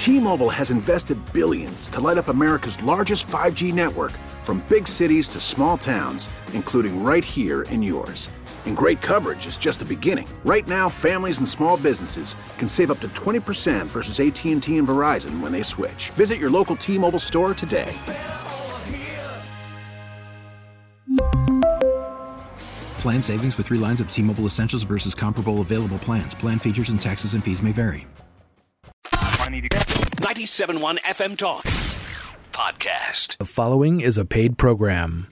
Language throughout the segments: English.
T-Mobile has invested billions to light up America's largest 5G network, from big cities to small towns, including right here in yours. And great coverage is just the beginning. Right now, families and small businesses can save up to 20% versus AT&T and Verizon when they switch. Visit your local T-Mobile store today. Plan savings with 3 lines of T-Mobile Essentials versus comparable available plans. Plan features and taxes and fees may vary. 97.1 FM Talk Podcast. The following is a paid program.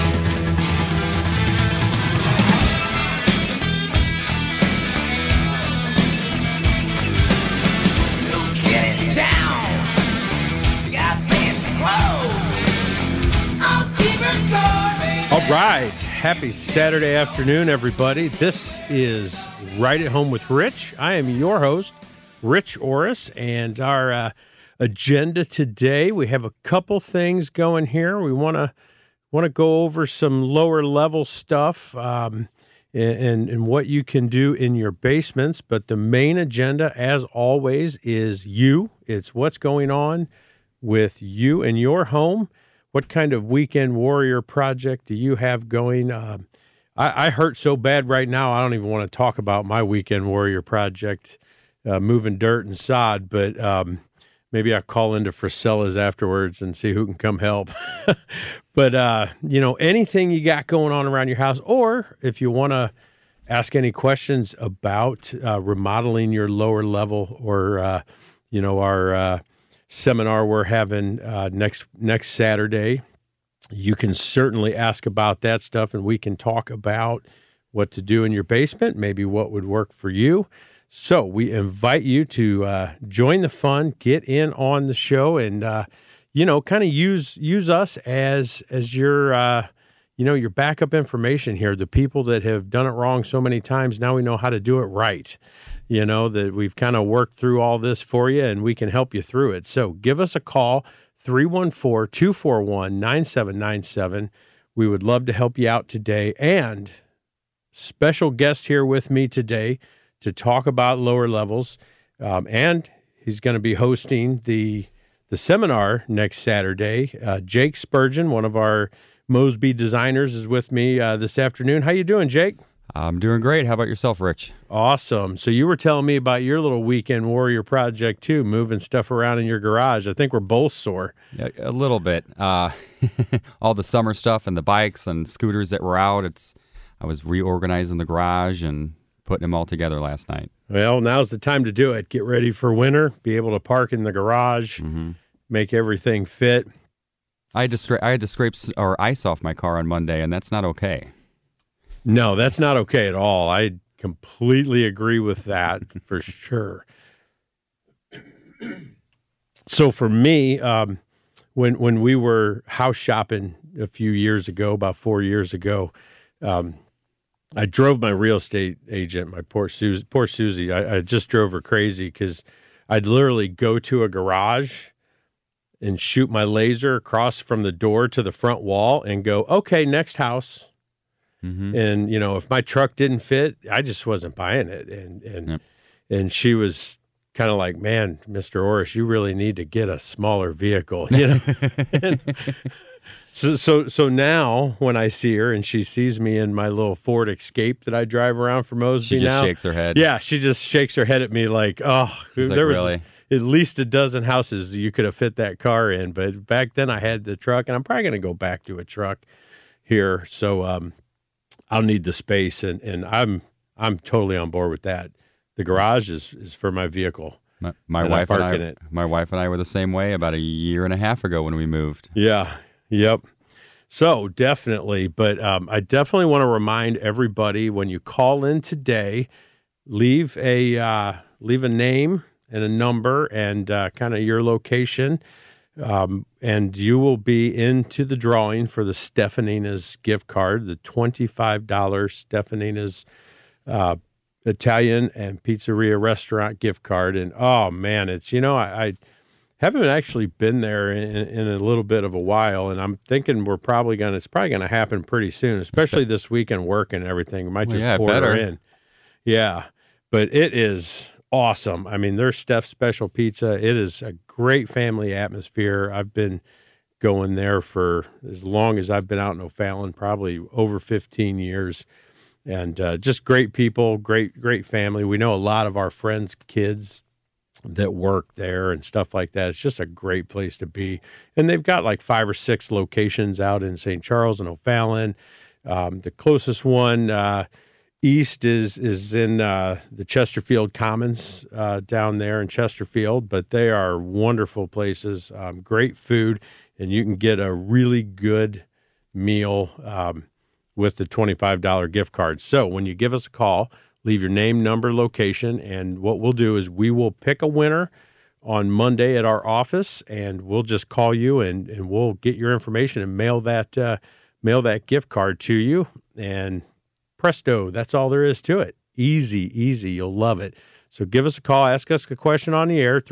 All right. Happy Saturday afternoon, everybody. This is Right at Home with Rich. I am your host, Rich Orris, and our agenda today, we have a couple things going here. We want to go over some lower level stuff and what you can do in your basements, but the main agenda, as always, is you. It's what's going on with you and your home. What kind of weekend warrior project do you have going? I hurt so bad right now, I don't even want to talk about my weekend warrior project, moving dirt and sod, but maybe I'll call into Frisella's afterwards and see who can come help. But, anything you got going on around your house, or if you want to ask any questions about remodeling your lower level or, our seminar we're having next Saturday, you can certainly ask about that stuff, and we can talk about what to do in your basement, maybe what would work for you. So we invite you to join the fun, get in on the show, and kind of use us as your your backup information here. The people that have done it wrong so many times, now we know how to do it right. That we've kind of worked through all this for you, and we can help you through it. So give us a call, 314-241-9797. We would love to help you out today. And special guest here with me today to talk about lower levels. And he's going to be hosting the seminar next Saturday. Jake Spurgeon, one of our Mosby designers, is with me this afternoon. How you doing, Jake? I'm doing great. How about yourself, Rich? Awesome. So you were telling me about your little weekend warrior project, too, moving stuff around in your garage. I think we're both sore. Yeah, a little bit. All the summer stuff and the bikes and scooters that were out, I was reorganizing the garage and putting them all together last night. Well, now's the time to do it. Get ready for winter, be able to park in the garage, make everything fit. I had to scrape ice off my car on Monday, and that's not okay. No, that's not okay at all. I completely agree with that for sure. So for me, when we were house shopping a few years ago, about 4 years ago, I drove my real estate agent, my poor Susie. I just drove her crazy because I'd literally go to a garage and shoot my laser across from the door to the front wall and go, okay, next house. And, if my truck didn't fit, I just wasn't buying it. And she was kind of like, man, Mr. Orris, you really need to get a smaller vehicle, So now when I see her and she sees me in my little Ford Escape that I drive around for Mosby she just shakes her head. Yeah, she just shakes her head at me like, oh, she's there was really? At least a dozen houses you could have fit that car in. But back then I had the truck, and I'm probably going to go back to a truck here. So, I'll need the space, and I'm totally on board with that. The garage is for my vehicle. My wife and I were the same way about a year and a half ago when we moved. Yeah. Yep. So definitely, but I definitely want to remind everybody, when you call in today, leave a name and a number and kind of your location. And you will be into the drawing for the Stefanina's gift card, the $25 Stefanina's Italian and pizzeria restaurant gift card. And, oh, man, it's, I haven't actually been there in a little bit of a while, and I'm thinking it's probably going to happen pretty soon, especially this weekend work and everything. We might just order in. Yeah, but it is awesome. I mean, their Steph's Special Pizza, it is a great family atmosphere. I've been going there for as long as I've been out in O'Fallon, probably over 15 years. And just great people, great family. We know a lot of our friends' kids that work there and stuff like that. It's just a great place to be. And they've got like 5 or 6 locations out in St. Charles and O'Fallon. The closest one east is in the Chesterfield Commons down there in Chesterfield, but they are wonderful places, great food, and you can get a really good meal with the $25 gift card. So when you give us a call, leave your name, number, location, and what we'll do is we will pick a winner on Monday at our office, and we'll just call you and we'll get your information and mail that gift card to you. And presto, that's all there is to it. Easy. You'll love it. So give us a call, ask us a question on the air,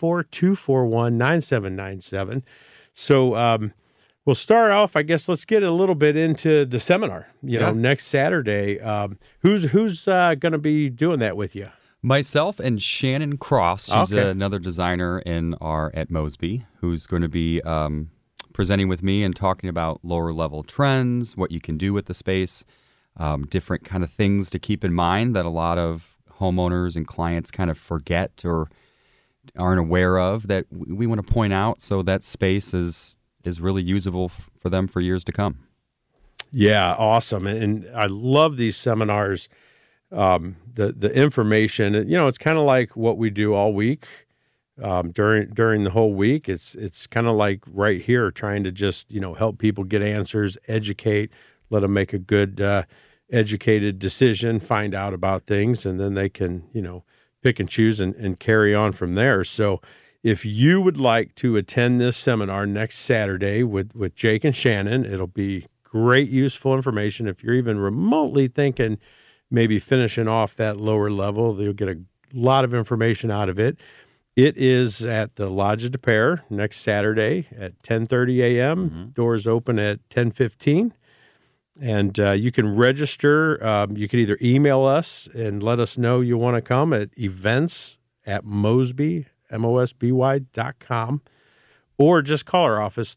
314-241-9797. So we'll start off, I guess, let's get a little bit into the seminar, next Saturday. Who's going to be doing that with you? Myself and Shannon Cross. She's another designer at Mosby, who's going to be presenting with me and talking about lower level trends, what you can do with the space, different kind of things to keep in mind that a lot of homeowners and clients kind of forget or aren't aware of that we want to point out so that space is really usable for them for years to come. Yeah, awesome. And I love these seminars. The information, it's kind of like what we do all week during the whole week. It's kind of like right here trying to just, help people get answers, educate, let them make a good educated decision, find out about things, and then they can, pick and choose and carry on from there. So if you would like to attend this seminar next Saturday with Jake and Shannon, it'll be great, useful information. If you're even remotely thinking maybe finishing off that lower level, you'll get a lot of information out of it. It is at the Lodge de Pere next Saturday at 10:30 a.m. Mm-hmm. Doors open at 10:15. And you can register. You can either email us and let us know you want to come at events@mosby.com, or just call our office,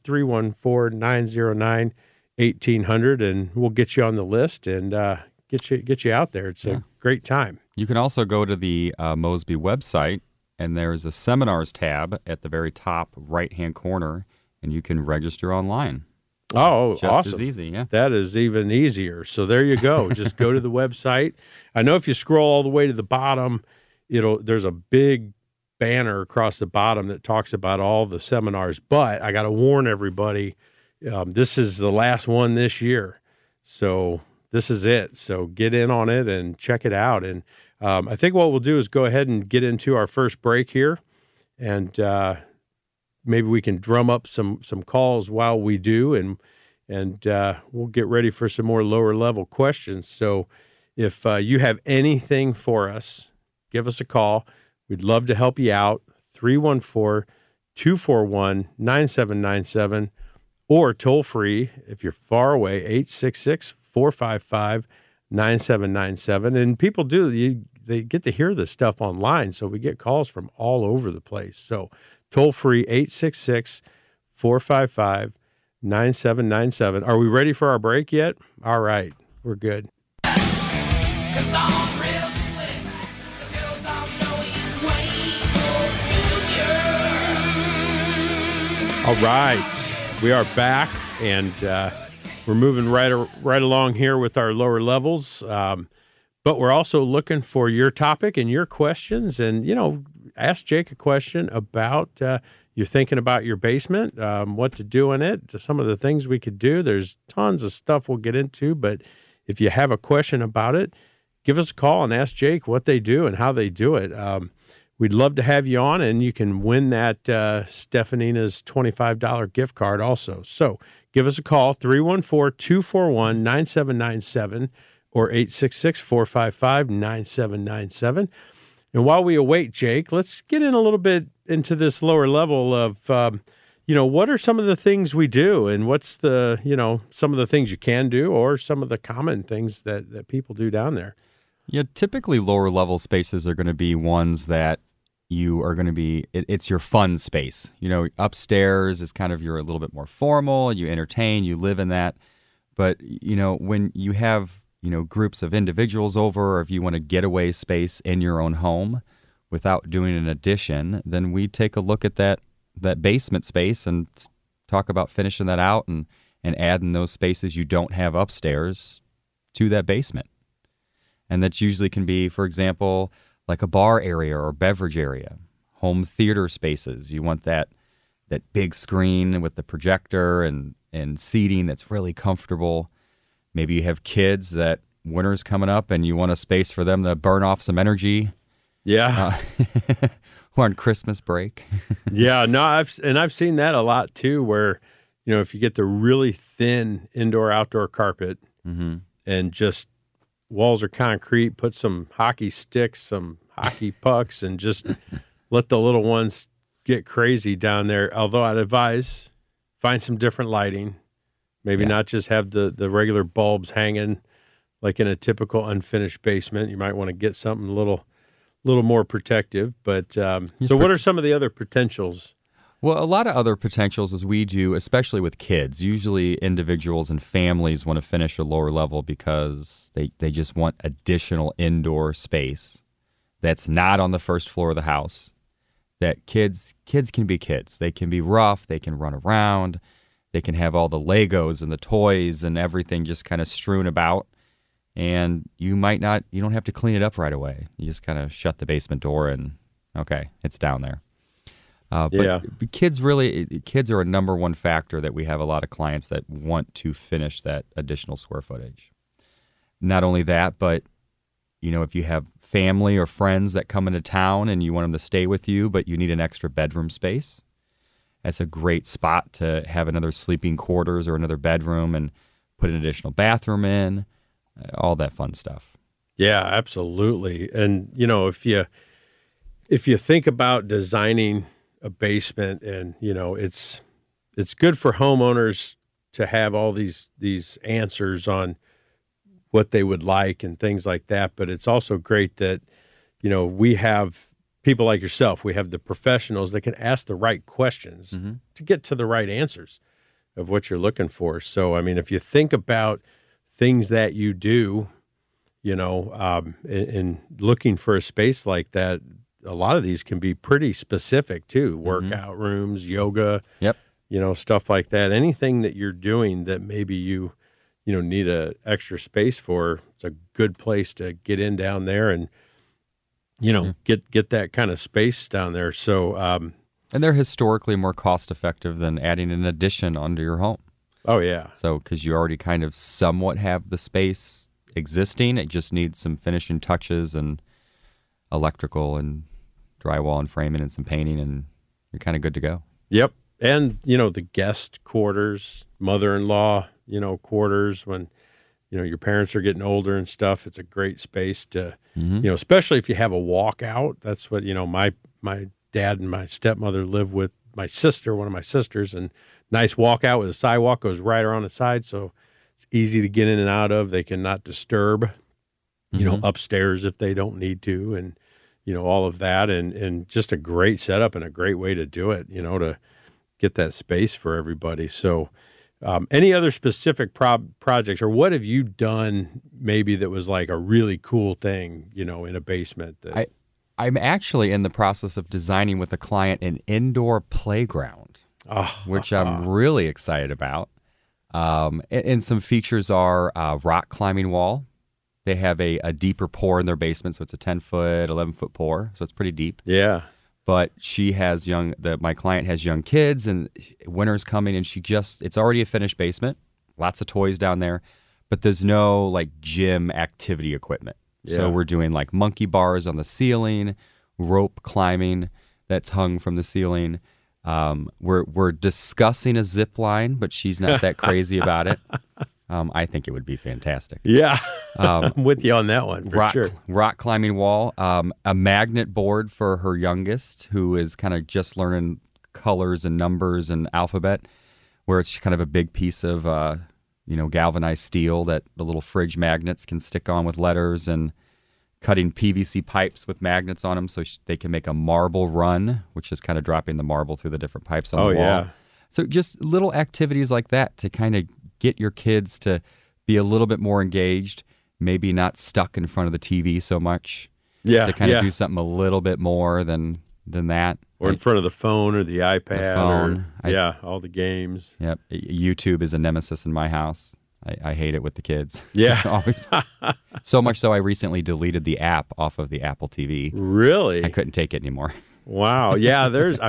314-909-1800, and we'll get you on the list and get you out there. It's a great time. You can also go to the Mosby website, and there's a seminars tab at the very top right-hand corner, and you can register online. Oh, just awesome. As easy, yeah. That is even easier. So there you go. Just go to the website. I know if you scroll all the way to the bottom, there's a big banner across the bottom that talks about all the seminars. But I got to warn everybody, this is the last one this year. So this is it. So get in on it and check it out. And I think what we'll do is go ahead and get into our first break here, and maybe we can drum up some calls while we do, and we'll get ready for some more lower level questions. So if you have anything for us, give us a call. We'd love to help you out. 314-241-9797, or toll free if you're far away, 866-455-9797. And people they get to hear this stuff online, so we get calls from all over the place. So toll free, 866-455-9797. Are we ready for our break yet? All right, we're good. All right, we are back, and we're moving right along here with our lower levels. But we're also looking for your topic and your questions, and, ask Jake a question about you're thinking about your basement, what to do in it, some of the things we could do. There's tons of stuff we'll get into, but if you have a question about it, give us a call and ask Jake what they do and how they do it. We'd love to have you on, and you can win that Stefanina's $25 gift card also. So give us a call, 314-241-9797, or 866-455-9797. And while we await Jake, let's get in a little bit into this lower level of, what are some of the things we do, and what's the, some of the things you can do, or some of the common things that people do down there. Yeah, typically lower level spaces are going to be ones that you are going to be, it's your fun space. You know, upstairs is kind of you're a little bit more formal, you entertain, you live in that. But, you know, when you have, you know, groups of individuals over, or if you want a getaway space in your own home without doing an addition, then we take a look at that basement space and talk about finishing that out and adding those spaces you don't have upstairs to that basement. And that usually can be, for example, like a bar area or beverage area, home theater spaces. You want that big screen with the projector and seating that's really comfortable. Maybe you have kids that winter's coming up and you want a space for them to burn off some energy. Yeah. Or on Christmas break. Yeah, no, I've seen that a lot too, where, you know, if you get the really thin indoor-outdoor carpet and just walls are concrete, put some hockey sticks, some hockey pucks, and just let the little ones get crazy down there. Although I'd advise find some different lighting, maybe not just have the regular bulbs hanging like in a typical unfinished basement. You might want to get something a little more protective. But so what are some of the other potentials? Well, a lot of other potentials as we do, especially with kids. Usually individuals and families want to finish a lower level because they just want additional indoor space that's not on the first floor of the house. That kids can be kids. They can be rough. They can run around. They can have all the Legos and the toys and everything just kind of strewn about. And you don't have to clean it up right away. You just kind of shut the basement door and, okay, it's down there. But kids are a number one factor that we have a lot of clients that want to finish that additional square footage. Not only that, but, you know, if you have family or friends that come into town and you want them to stay with you, but you need an extra bedroom space, that's a great spot to have another sleeping quarters or another bedroom and put an additional bathroom in, all that fun stuff. Yeah, absolutely. And, you know, if you think about designing a basement, and, you know, it's good for homeowners to have all these answers on what they would like and things like that. But it's also great that, you know, we have people like yourself. We have the professionals that can ask the right questions to get to the right answers of what you're looking for. So, I mean, if you think about things that you do, you know, in looking for a space like that, a lot of these can be pretty specific too. Workout rooms, yoga, you know, stuff like that. Anything that you're doing that maybe you need a extra space for, it's a good place to get in down there and, you know, get that kind of space down there. So, and they're historically more cost effective than adding an addition onto your home. Oh yeah. So, because you already kind of somewhat have the space existing, it just needs some finishing touches and electrical and drywall and framing and some painting, and you're kind of good to go. Yep. And, you know, the guest quarters, mother-in-law, you know, quarters, when, you know, your parents are getting older and stuff, it's a great space to, you know, especially if you have a walkout. That's what, you know, my dad and my stepmother live with my sister, one of my sisters, and nice walkout with a sidewalk goes right around the side. So it's easy to get in and out of. They cannot disturb, you know, upstairs if they don't need to. And, you know, all of that, and just a great setup and a great way to do it, you know, to get that space for everybody. So any other specific projects, or what have you done maybe that was like a really cool thing, you know, in a basement? I'm actually in the process of designing with a client an indoor playground, which I'm really excited about. And some features are a rock climbing wall. They have a deeper pour in their basement, so it's a 10-foot, 11-foot pour, so it's pretty deep. Yeah. But she has my client has young kids, and winter's coming, and it's already a finished basement, lots of toys down there, but there's no like gym activity equipment. Yeah. So we're doing like monkey bars on the ceiling, rope climbing that's hung from the ceiling. We're discussing a zip line, but she's not that crazy about it. I think it would be fantastic. Yeah, I'm with you on that one, for sure. Rock climbing wall, a magnet board for her youngest, who is kind of just learning colors and numbers and alphabet, where it's kind of a big piece of, galvanized steel that the little fridge magnets can stick on with letters, and cutting PVC pipes with magnets on them so they can make a marble run, which is kind of dropping the marble through the different pipes on the wall. Yeah. So just little activities like that to kind of get your kids to be a little bit more engaged, maybe not stuck in front of the TV so much. Yeah. To kind of do something a little bit more than that. Or in front of the phone or the iPad. The phone. All the games. Yep. YouTube is a nemesis in my house. I hate it with the kids. Yeah. Always. So much so I recently deleted the app off of the Apple TV. Really? I couldn't take it anymore. Wow. Yeah,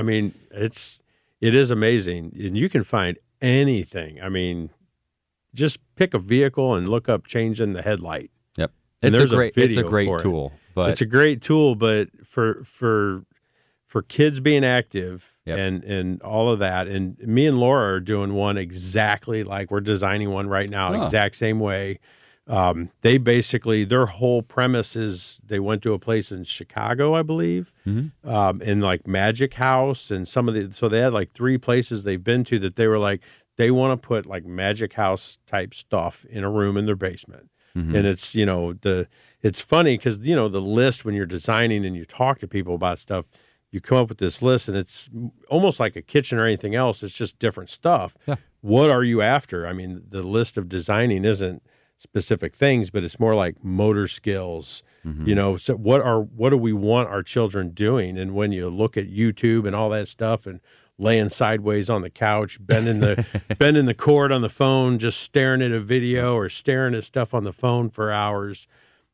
it is amazing. And you can find anything. I mean, just pick a vehicle and look up changing the headlight. Yep. And it's a great tool. But it's a great tool, but for kids being active Yep. and all of that, and me and Laura are doing one exactly like we're designing one right now, exact same way. They basically, their whole premise is they went to a place in Chicago, I believe, in like Magic House and so they had like 3 places they've been to that they were like, they want to put like Magic House type stuff in a room in their basement. Mm-hmm. And it's, it's funny because, the list when you're designing and you talk to people about stuff, you come up with this list and it's almost like a kitchen or anything else. It's just different stuff. Yeah. What are you after? I mean, the list of designing isn't specific things, but it's more like motor skills, so what do we want our children doing? And when you look at YouTube and all that stuff and laying sideways on the couch, bending the cord on the phone, just staring at a video or staring at stuff on the phone for hours.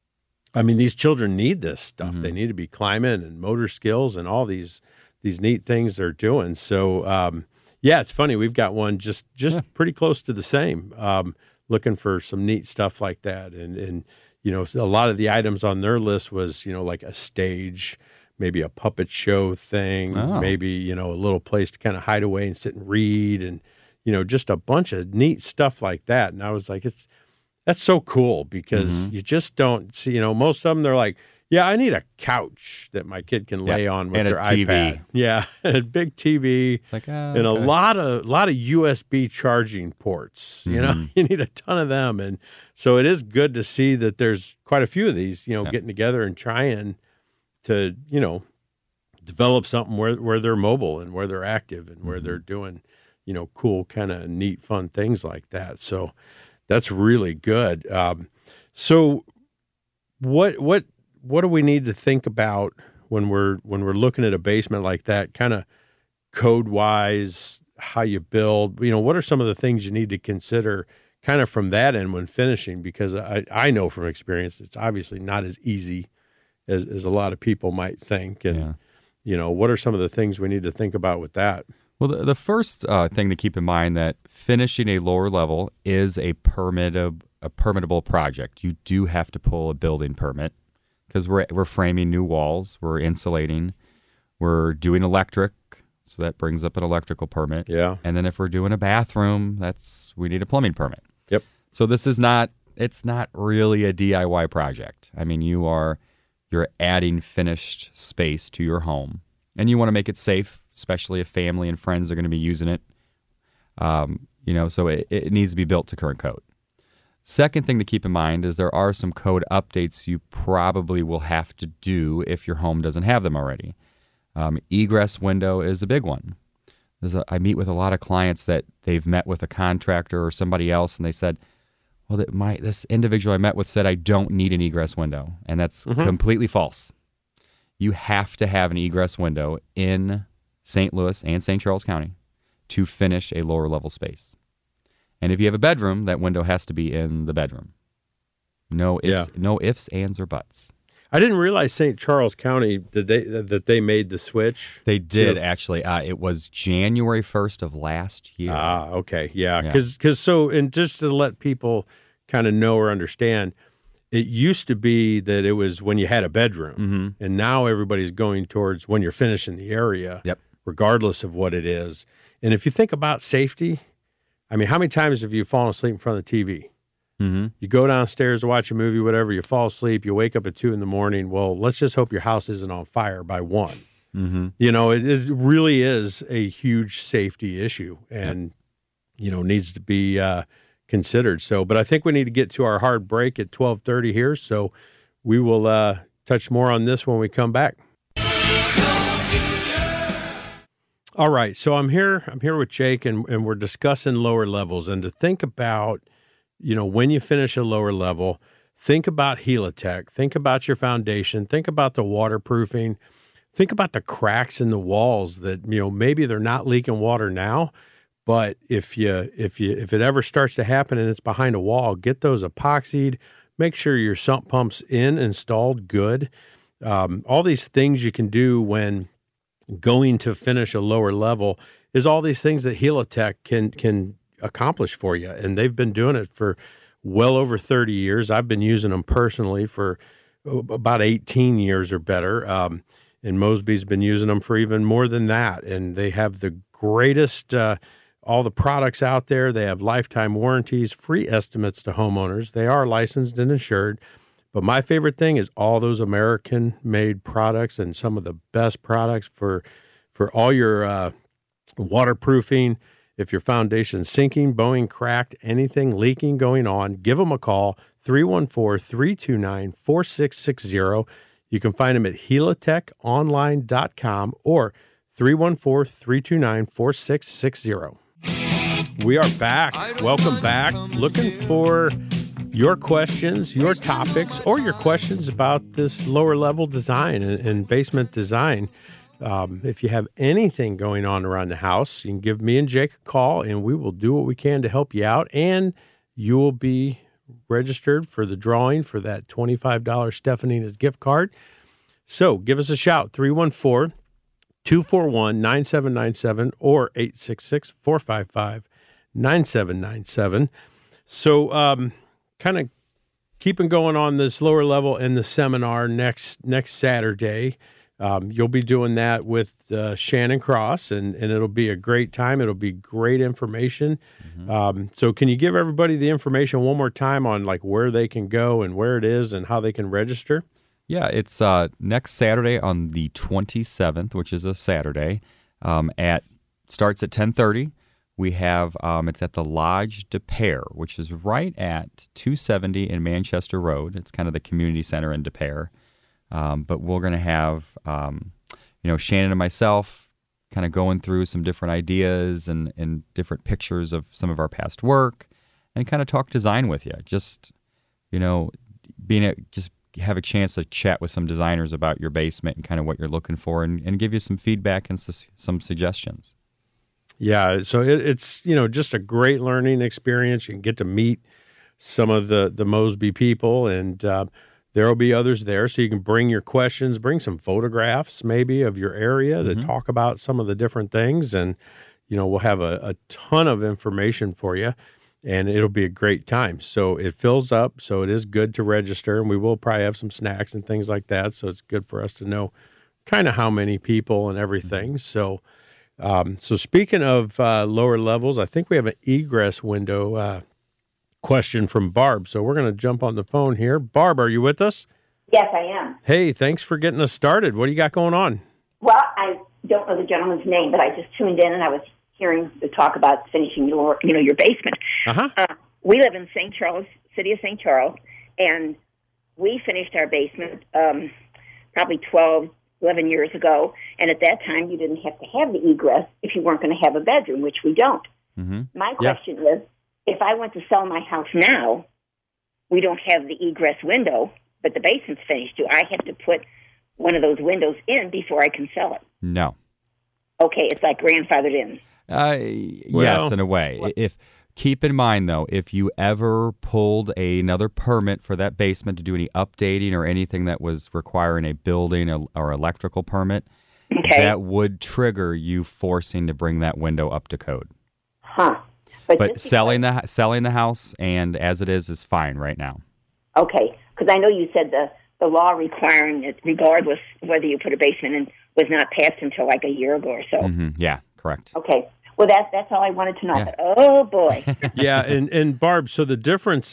I mean, these children need this stuff. They need to be climbing and motor skills and all these neat things they're doing. So, it's funny. We've got one just pretty close to the same, looking for some neat stuff like that. And a lot of the items on their list was, like a stage, maybe a puppet show thing, maybe, a little place to kind of hide away and sit and read and, just a bunch of neat stuff like that. And I was like, that's so cool because you just don't see, most of them, they're like, yeah, I need a couch that my kid can lay on with and their a TV. iPad. Yeah, and a big TV and a lot of USB charging ports. You need a ton of them. And so it is good to see that there's quite a few of these, getting together and trying to, develop something where they're mobile and where they're active and where they're doing, cool kind of neat, fun things like that. So that's really good. So what do we need to think about when we're looking at a basement like that, kind of code wise, how you build, what are some of the things you need to consider kind of from that end when finishing? Because I know from experience, it's obviously not as easy as a lot of people might think. And, what are some of the things we need to think about with that? Well, the first thing to keep in mind that finishing a lower level is a permittable project. You do have to pull a building permit because we're framing new walls, we're insulating, we're doing electric, so that brings up an electrical permit. Yeah. And then if we're doing a bathroom, we need a plumbing permit. Yep. So it's not really a DIY project. I mean, you're adding finished space to your home, and you want to make it safe, especially if family and friends are going to be using it. So it needs to be built to current code. Second thing to keep in mind is there are some code updates you probably will have to do if your home doesn't have them already. Egress window is a big one. I meet with a lot of clients that they've met with a contractor or somebody else, and they said, well, this individual I met with said I don't need an egress window, and that's completely false. You have to have an egress window in St. Louis and St. Charles County to finish a lower level space. And if you have a bedroom, that window has to be in the bedroom. No ifs, ands, or buts. I didn't realize St. Charles County, that they made the switch. They did, actually. It was January 1st of last year. Okay. Yeah. Because and just to let people kind of know or understand, it used to be that it was when you had a bedroom, and now everybody's going towards when you're finishing the area, regardless of what it is. And if you think about safety, I mean, how many times have you fallen asleep in front of the TV? You go downstairs to watch a movie, whatever, you fall asleep, you wake up at 2 a.m. Well, let's just hope your house isn't on fire by 1. It really is a huge safety issue and, needs to be considered. So, but I think we need to get to our hard break at 12:30 here. So we will touch more on this when we come back. All right, so I'm here with Jake, and we're discussing lower levels. And to think about, when you finish a lower level, think about Helitech, think about your foundation, think about the waterproofing, think about the cracks in the walls that, maybe they're not leaking water now, but if it ever starts to happen and it's behind a wall, get those epoxied, make sure your sump pump's installed good. All these things you can do when going to finish a lower level is all these things that Helitech can accomplish for you. And they've been doing it for well over 30 years. I've been using them personally for about 18 years or better. And Mosby's been using them for even more than that. And they have the greatest, all the products out there. They have lifetime warranties, free estimates to homeowners. They are licensed and insured. But my favorite thing is all those American-made products and some of the best products for all your waterproofing. If your foundation's sinking, bowing, cracked, anything leaking going on, give them a call, 314-329-4660. You can find them at helitechonline.com or 314-329-4660. We are back. Welcome back. Looking for your questions, your topics, or your questions about this lower level design and basement design. If you have anything going on around the house, you can give me and Jake a call, and we will do what we can to help you out. And you will be registered for the drawing for that $25 Stefanina's gift card. So give us a shout, 314-241-9797 or 866-455-9797. So, kind of keeping going on this lower level in the seminar next Saturday. You'll be doing that with Shannon Cross, and it'll be a great time. It'll be great information. Mm-hmm. So can you give everybody the information one more time on like where they can go and where it is and how they can register? Yeah, it's next Saturday on the 27th, which is a Saturday. Starts at 10:30. We have, it's at the Lodge de Pere, which is right at 270 in Manchester Road. It's kind of the community center in de Pere. But we're going to have, Shannon and myself kind of going through some different ideas and different pictures of some of our past work and kind of talk design with you. Just, just have a chance to chat with some designers about your basement and kind of what you're looking for and give you some feedback and some suggestions. Yeah, so it's just a great learning experience. You can get to meet some of the Mosby people, and there will be others there, so you can bring your questions, bring some photographs maybe of your area to talk about some of the different things, and we'll have a ton of information for you, and it'll be a great time. So it fills up, so it is good to register, and we will probably have some snacks and things like that, so it's good for us to know kind of how many people and everything. So speaking of lower levels, I think we have an egress window question from Barb. So we're going to jump on the phone here. Barb, are you with us? Yes, I am. Hey, thanks for getting us started. What do you got going on? Well, I don't know the gentleman's name, but I just tuned in and I was hearing the talk about finishing your basement. Uh-huh. We live in St. Charles, city of St. Charles, and we finished our basement probably 11 years ago, and at that time you didn't have to have the egress if you weren't going to have a bedroom, which we don't. Mm-hmm. My question is, if I went to sell my house now, we don't have the egress window, but the basement's finished. Do I have to put one of those windows in before I can sell it? No. Okay, it's like grandfathered in. Yes, in a way. Keep in mind, though, if you ever pulled another permit for that basement to do any updating or anything that was requiring a building or electrical permit, that would trigger you forcing to bring that window up to code. Huh. But selling the house and as it is fine right now. Okay, because I know you said the law requiring it, regardless whether you put a basement in, was not passed until like a year ago or so. Mm-hmm. Yeah, correct. Okay. Well, that's all I wanted to know. Yeah. But, oh, boy. Yeah, and Barb, so the difference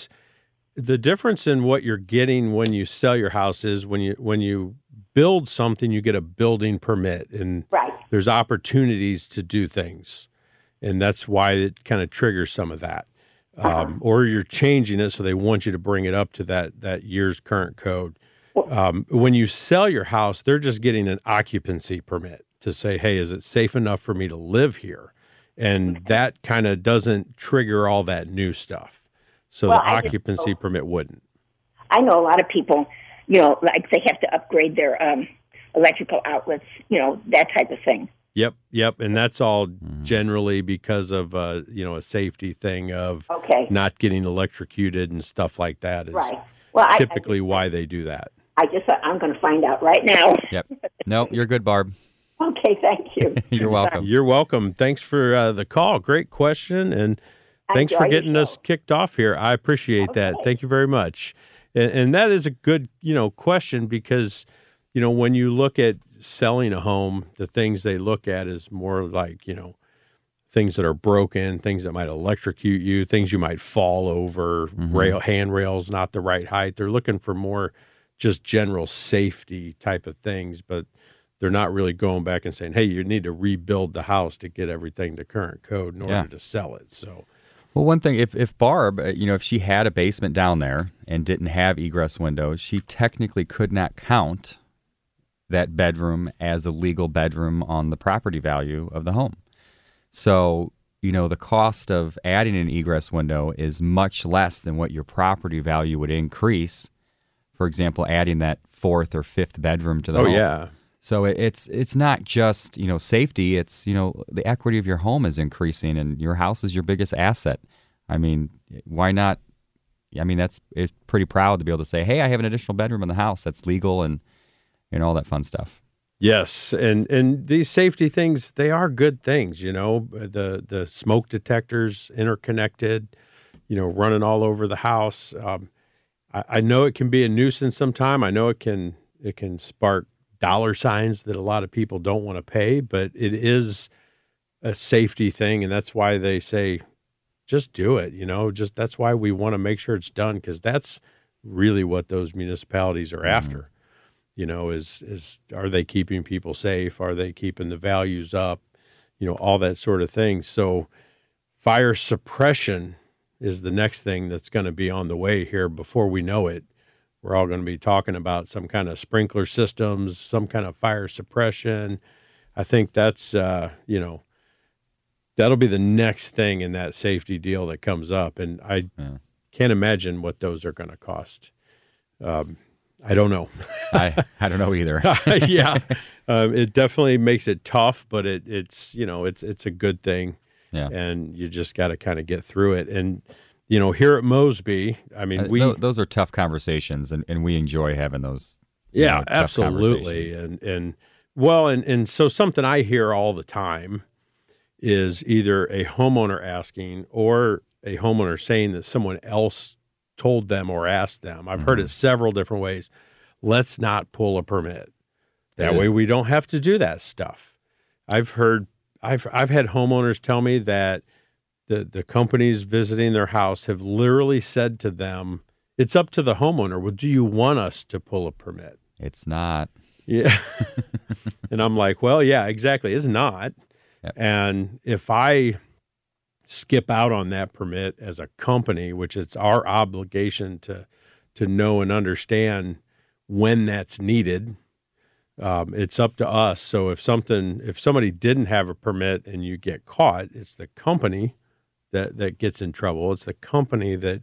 in what you're getting when you sell your house is when you build something, you get a building permit, and there's opportunities to do things. And that's why it kind of triggers some of that. Or you're changing it, so they want you to bring it up to that year's current code. When you sell your house, they're just getting an occupancy permit to say, hey, is it safe enough for me to live here? And that kind of doesn't trigger all that new stuff. So the occupancy permit wouldn't. I know a lot of people, like they have to upgrade their electrical outlets, that type of thing. Yep. And that's all generally because of, a safety thing of not getting electrocuted and stuff like that is typically why they do that. I just thought I'm going to find out right now. Yep. No, you're good, Barb. Okay, thank you. You're welcome. You're welcome. Thanks for the call. Great question. And thanks for getting us kicked off here. I appreciate that. Thank you very much. And that is a good, question because, when you look at selling a home, the things they look at is more like, things that are broken, things that might electrocute you, things you might fall over, handrails not the right height. They're looking for more just general safety type of things, but they're not really going back and saying, hey, you need to rebuild the house to get everything to current code in order to sell it. So, well, one thing, if Barb, if she had a basement down there and didn't have egress windows, she technically could not count that bedroom as a legal bedroom on the property value of the home. So, the cost of adding an egress window is much less than what your property value would increase. For example, adding that fourth or fifth bedroom to the home. Oh, yeah. So it's not just, safety. It's, the equity of your home is increasing and your house is your biggest asset. I mean, why not? I mean, it's pretty proud to be able to say, hey, I have an additional bedroom in the house that's legal and all that fun stuff. Yes. And these safety things, they are good things, the smoke detectors interconnected, running all over the house. I know it can be a nuisance sometime. I know it can spark dollar signs that a lot of people don't want to pay, but it is a safety thing, and that's why they say just do it. That's why we want to make sure it's done, because that's really what those municipalities are after. Is are they keeping people safe? Are they keeping the values up? All that sort of thing. So fire suppression is the next thing that's going to be on the way here before we know it. We're all going to be talking about some kind of sprinkler systems, some kind of fire suppression. I think that's, that'll be the next thing in that safety deal that comes up. And I can't imagine what those are going to cost. I don't know. I don't know either. It definitely makes it tough, but it's a good thing. Yeah. And you just got to kind of get through it. And, here at Mosby, I mean, those are tough conversations, and we enjoy having those. Yeah, absolutely. And so something I hear all the time is either a homeowner asking or a homeowner saying that someone else told them or asked them. I've heard it several different ways. Let's not pull a permit. That way we don't have to do that stuff. I've had homeowners tell me that the companies visiting their house have literally said to them, it's up to the homeowner. Well, do you want us to pull a permit? It's not. Yeah. And I'm like, well, yeah, exactly. It's not. Yep. And if I skip out on that permit as a company, which it's our obligation to know and understand when that's needed, it's up to us. So if somebody didn't have a permit and you get caught, it's the company that gets in trouble. It's the company that,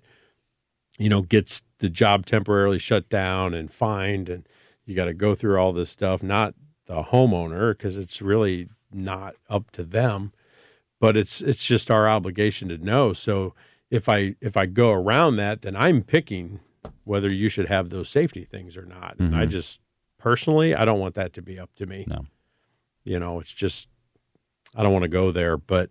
gets the job temporarily shut down and fined, and you got to go through all this stuff, not the homeowner, because it's really not up to them, but it's just our obligation to know. So if I go around that, then I'm picking whether you should have those safety things or not. And I just personally, I don't want that to be up to me. No. It's just, I don't want to go there, but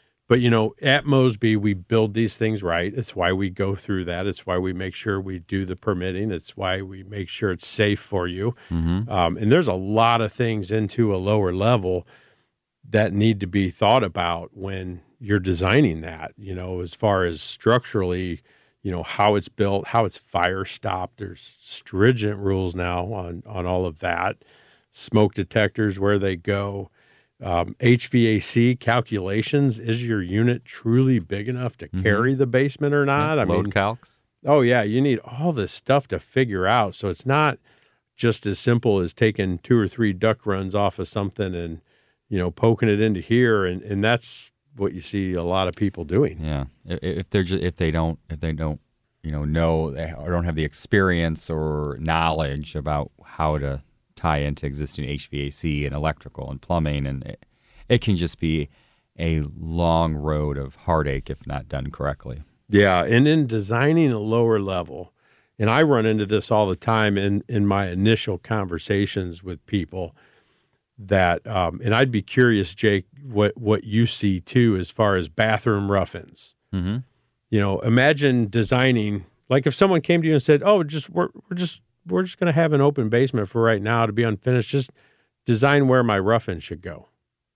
at Mosby, we build these things right. It's why we go through that. It's why we make sure we do the permitting. It's why we make sure it's safe for you. And there's a lot of things into a lower level that need to be thought about when you're designing that, as far as structurally, how it's built, how it's fire stopped. There's stringent rules now on all of that. Smoke detectors, where they go. HVAC calculations. Is your unit truly big enough to carry the basement or not? Load calcs. Oh, yeah. You need all this stuff to figure out. So it's not just as simple as taking 2 or 3 duck runs off of something and, poking it into here. And that's what you see a lot of people doing. Yeah. If they don't, know or don't have the experience or knowledge about how to tie into existing HVAC and electrical and plumbing, and it can just be a long road of heartache if not done correctly. Yeah, and in designing a lower level, and I run into this all the time in my initial conversations with people that, and I'd be curious, Jake, what you see too as far as bathroom rough-ins. Mm-hmm. Imagine designing, like if someone came to you and said, "Oh, we're just going to have an open basement for right now to be unfinished. Just design where my rough-in should go."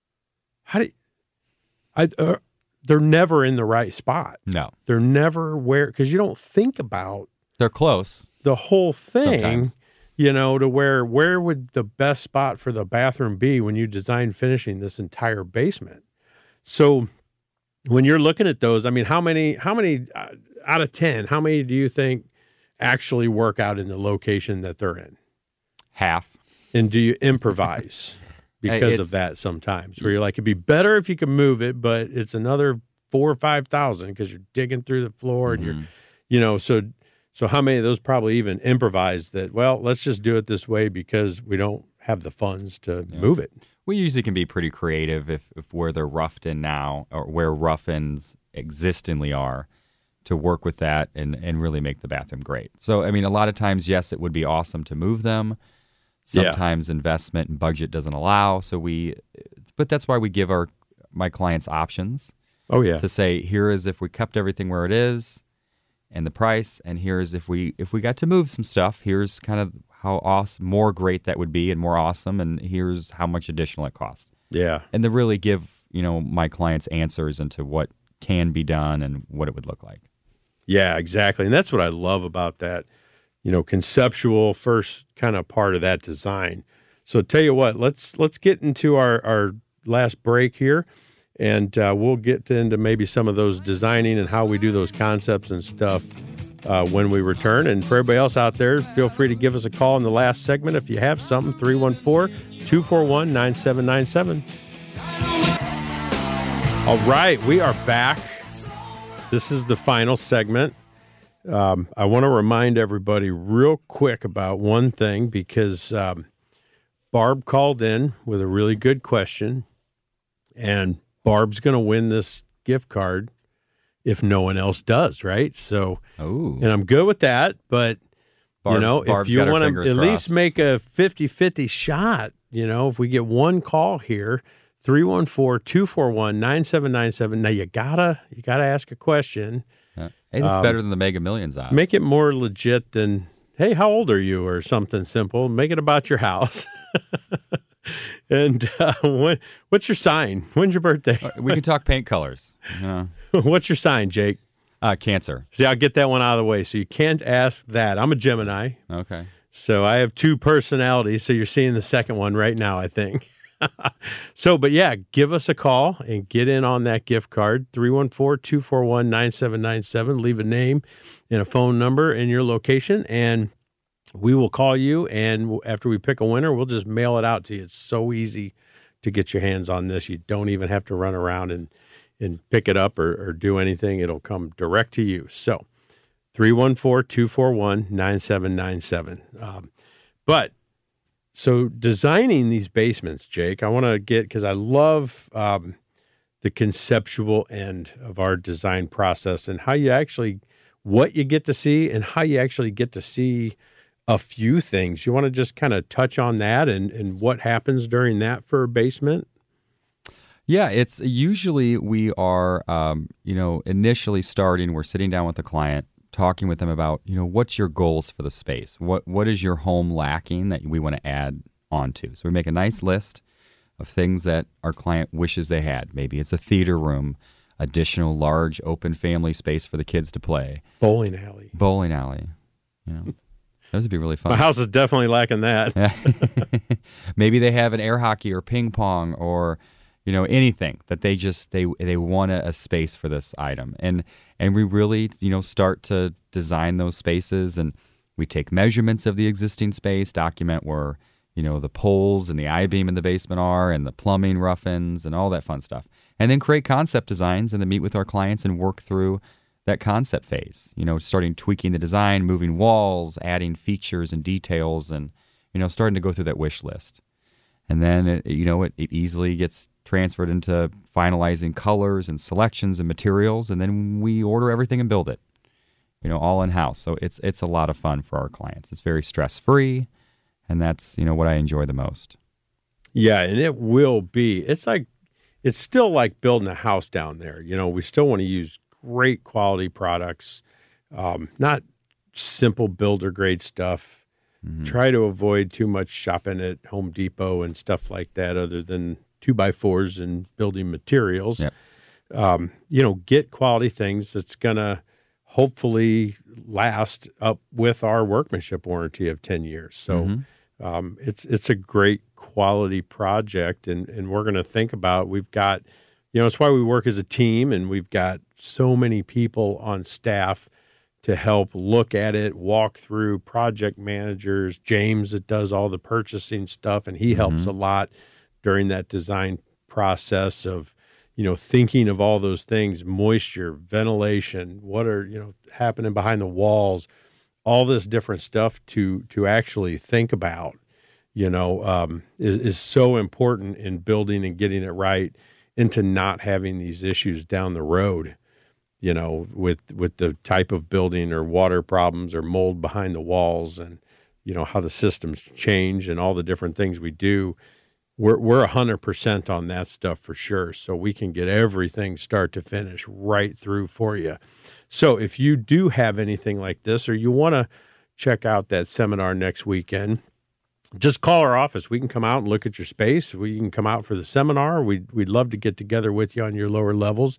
They're never in the right spot. No. They're never because you don't think about they're close. The whole thing, sometimes. To where would the best spot for the bathroom be when you design finishing this entire basement? So when you're looking at those, I mean, how many out of 10, how many do you think actually work out in the location that they're in? Half. And do you improvise? Because of that sometimes, where you're like, it'd be better if you could move it, but it's another 4,000 or 5,000 because you're digging through the floor and you're, so how many of those probably even improvise that, well, let's just do it this way because we don't have the funds to move it. We usually can be pretty creative if where they're roughed in now or where rough-ins existingly are to work with that and really make the bathroom great. So, I mean, a lot of times, yes, it would be awesome to move them. Sometimes investment and budget doesn't allow, but that's why we give my clients options. Oh yeah, to say here is if we kept everything where it is, and the price, and here is if we got to move some stuff. Here's kind of how awesome, more great that would be, and more awesome, and here's how much additional it costs. Yeah, and to really give my clients answers into what can be done and what it would look like. Yeah, exactly, and that's what I love about that. Conceptual first kind of part of that design. So tell you what, let's get into our last break here, and we'll get into maybe some of those designing and how we do those concepts and stuff when we return. And for everybody else out there, feel free to give us a call in the last segment if you have something, 314-241-9797. All right, we are back. This is the final segment. I want to remind everybody real quick about one thing because Barb called in with a really good question, and Barb's going to win this gift card if no one else does, right? So, and I'm good with that, but if you want to at least make a 50-50 shot, if we get one call here, 314-241-9797. Now you gotta ask a question. Hey, that's better than the Mega Millions odds. Make it more legit than, hey, how old are you, or something simple. Make it about your house. And what's your sign? When's your birthday? We can talk paint colors. What's your sign, Jake? Cancer. See, I'll get that one out of the way. So you can't ask that. I'm a Gemini. Okay. So I have 2 personalities. So you're seeing the second one right now, I think. But yeah, give us a call and get in on that gift card, 314-241-9797. Leave a name and a phone number and your location, and we will call you. And after we pick a winner, we'll just mail it out to you. It's so easy to get your hands on this. You don't even have to run around and pick it up or do anything. It'll come direct to you. So 314-241-9797. So designing these basements, Jake, I want to get, because I love the conceptual end of our design process and what you get to see and how you actually get to see a few things. You want to just kind of touch on that and what happens during that for a basement? Yeah, it's usually we are, initially starting, we're sitting down with the client, talking with them about, what's your goals for the space? What is your home lacking that we want to add onto? So we make a nice list of things that our client wishes they had. Maybe it's a theater room, additional large open family space for the kids to play. Bowling alley. Those would be really fun. My house is definitely lacking that. Maybe they have an air hockey or ping pong or anything that they want a space for this item. And we really, start to design those spaces. And We take measurements of the existing space, document where, the poles and the I-beam in the basement are, and the plumbing rough-ins and all that fun stuff. And then create concept designs and then meet with our clients and work through that concept phase, starting tweaking the design, moving walls, adding features and details, and, starting to go through that wish list. And then, it easily gets transferred into finalizing colors and selections and materials, and then we order everything and build it, all in-house. So it's a lot of fun for our clients. It's very stress-free, and that's, what I enjoy the most. Yeah, and it will be. It's still like building a house down there. We still want to use great quality products, not simple builder-grade stuff. Mm-hmm. Try to avoid too much shopping at Home Depot and stuff like that other than 2x4s and building materials. Yep. Get quality things that's going to hopefully last up with our workmanship warranty of 10 years. So it's a great quality project, and we're going to think about, we've got, it's why we work as a team, and we've got so many people on staff to help look at it, walk through, project managers, James that does all the purchasing stuff, and he helps a lot during that design process of, thinking of all those things, moisture, ventilation, what are, happening behind the walls, all this different stuff to actually think about, is so important in building and getting it right, into not having these issues down the road. With the type of building or water problems or mold behind the walls, and, how the systems change and all the different things we do. We're 100% on that stuff for sure. So we can get everything start to finish right through for you. So if you do have anything like this, or you want to check out that seminar next weekend, just call our office. We can come out and look at your space. We can come out for the seminar. We'd love to get together with you on your lower levels.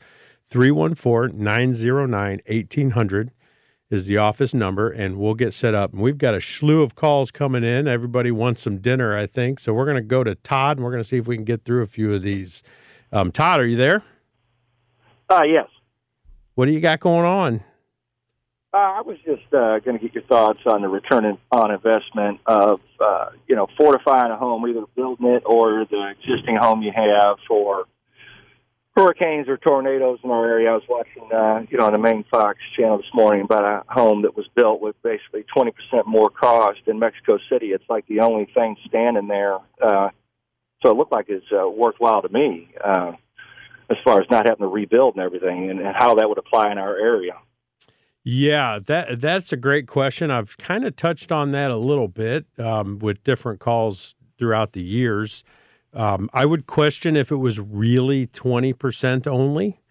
314-909-1800 is the office number, and we'll get set up. And we've got a slew of calls coming in. Everybody wants some dinner, I think. So we're going to go to Todd, and we're going to see if we can get through a few of these. Todd, are you there? Yes. What do you got going on? I was just going to get your thoughts on the return on investment of, fortifying a home, either building it or the existing home you have for hurricanes or tornadoes in our area. I was watching, on the main Fox channel this morning about a home that was built with basically 20% more cost in Mexico City. It's like the only thing standing there. So it looked like it's worthwhile to me as far as not having to rebuild and everything, and how that would apply in our area. Yeah, that's a great question. I've kind of touched on that a little bit with different calls throughout the years. I would question if it was really 20% only,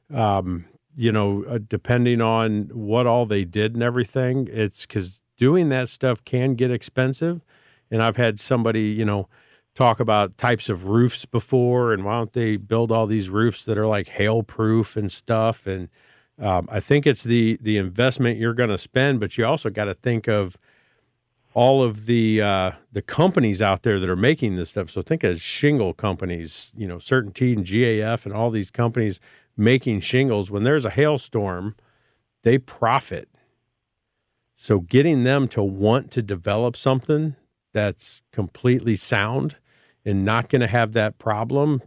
depending on what all they did and everything. It's because doing that stuff can get expensive. And I've had somebody, talk about types of roofs before, and why don't they build all these roofs that are like hail-proof and stuff. And I think it's the investment you're going to spend, but you also got to think of all of the companies out there that are making this stuff. So think of shingle companies, CertainTeed and GAF and all these companies making shingles. When there's a hailstorm, they profit. So getting them to want to develop something that's completely sound and not going to have that problem,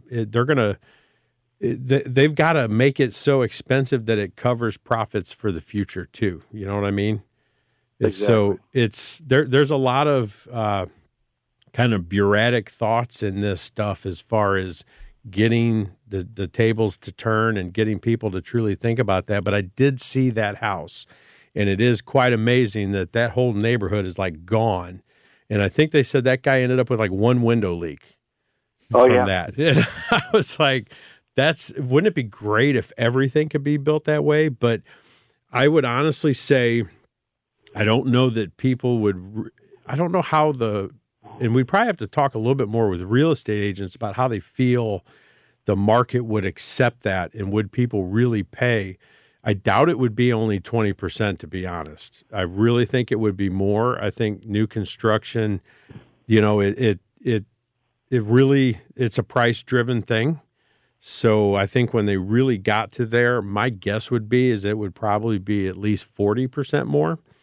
they've got to make it so expensive that it covers profits for the future too. You know what I mean? Exactly. So there's a lot of kind of bureaucratic thoughts in this stuff as far as getting the tables to turn and getting people to truly think about that. But I did see that house, and it is quite amazing that whole neighborhood is like gone. And I think they said that guy ended up with like one window leak from that. And I was like, wouldn't it be great if everything could be built that way? But I would honestly say, I don't know that people would, I don't know how and we'd probably have to talk a little bit more with real estate agents about how they feel the market would accept that, and would people really pay. I doubt it would be only 20%, to be honest. I really think it would be more. I think new construction, it really, it's a price-driven thing. So I think when they really got to there, my guess would be is it would probably be at least 40% more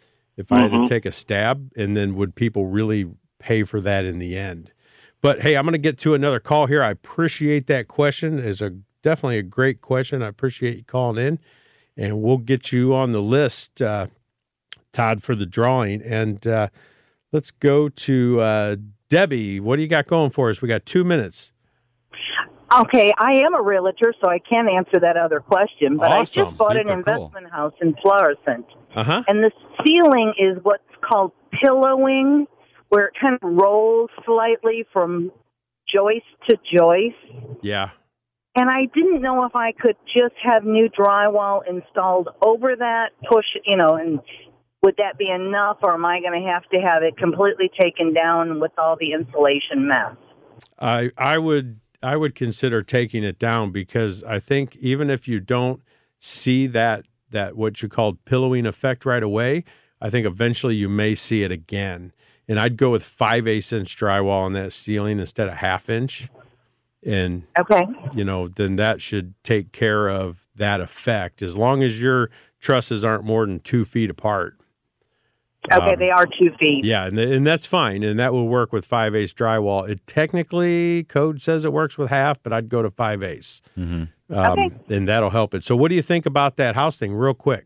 if I had to take a stab, and then would people really pay for that in the end? But hey, I'm going to get to another call here. I appreciate that question. It's definitely a great question. I appreciate you calling in, and we'll get you on the list, Todd, for the drawing. And let's go to Debbie. What do you got going for us? We got 2 minutes. Okay, I am a realtor, so I can't answer that other question. But Awesome. I just bought an investment house in Florissant, and the ceiling is what's called pillowing, where it kind of rolls slightly from joist to joist. Yeah. And I didn't know if I could just have new drywall installed over that, and would that be enough, or am I going to have it completely taken down with all the insulation mess? I would consider taking it down, because I think even if you don't see that what you called pillowing effect right away, I think eventually you may see it again. And I'd go with 5/8 inch drywall on that ceiling instead of 1/2 inch. And, then that should take care of that effect, as long as your trusses aren't more than 2 feet apart. Okay, they are 2 feet. Yeah, and that's fine, and that will work with 5/8 drywall. It technically, code says it works with 1/2, but I'd go to 5/8. Okay. And that'll help it. So what do you think about that house thing real quick?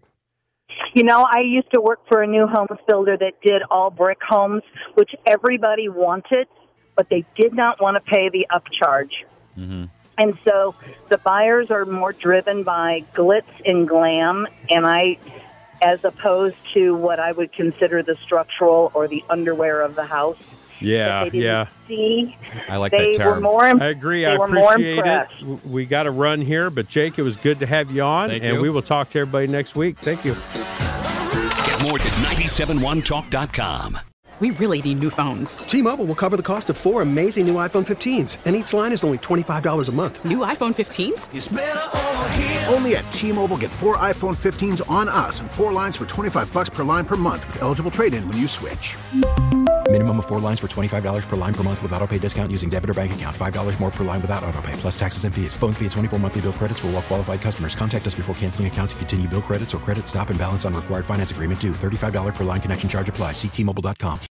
I used to work for a new homes builder that did all brick homes, which everybody wanted, but they did not want to pay the upcharge. And so the buyers are more driven by glitz and glam, and as opposed to what I would consider the structural or the underwear of the house. Yeah, See, I like that term. I agree. I appreciate it. We got to run here, but Jake, it was good to have you on, and we will talk to everybody next week. Thank you. Get more at 971talk.com. We really need new phones. T-Mobile will cover the cost of 4 amazing new iPhone 15s, and each line is only $25 a month. New iPhone 15s? It's better over here. Only at T-Mobile, get 4 iPhone 15s on us and 4 lines for $25 per line per month with eligible trade-in when you switch. Minimum of 4 lines for $25 per line per month with autopay discount using debit or bank account. $5 more per line without autopay, plus taxes and fees. Phone fee at 24 monthly bill credits for well-qualified customers. Contact us before canceling account to continue bill credits or credit stop and balance on required finance agreement due. $35 per line connection charge applies. See T-Mobile.com.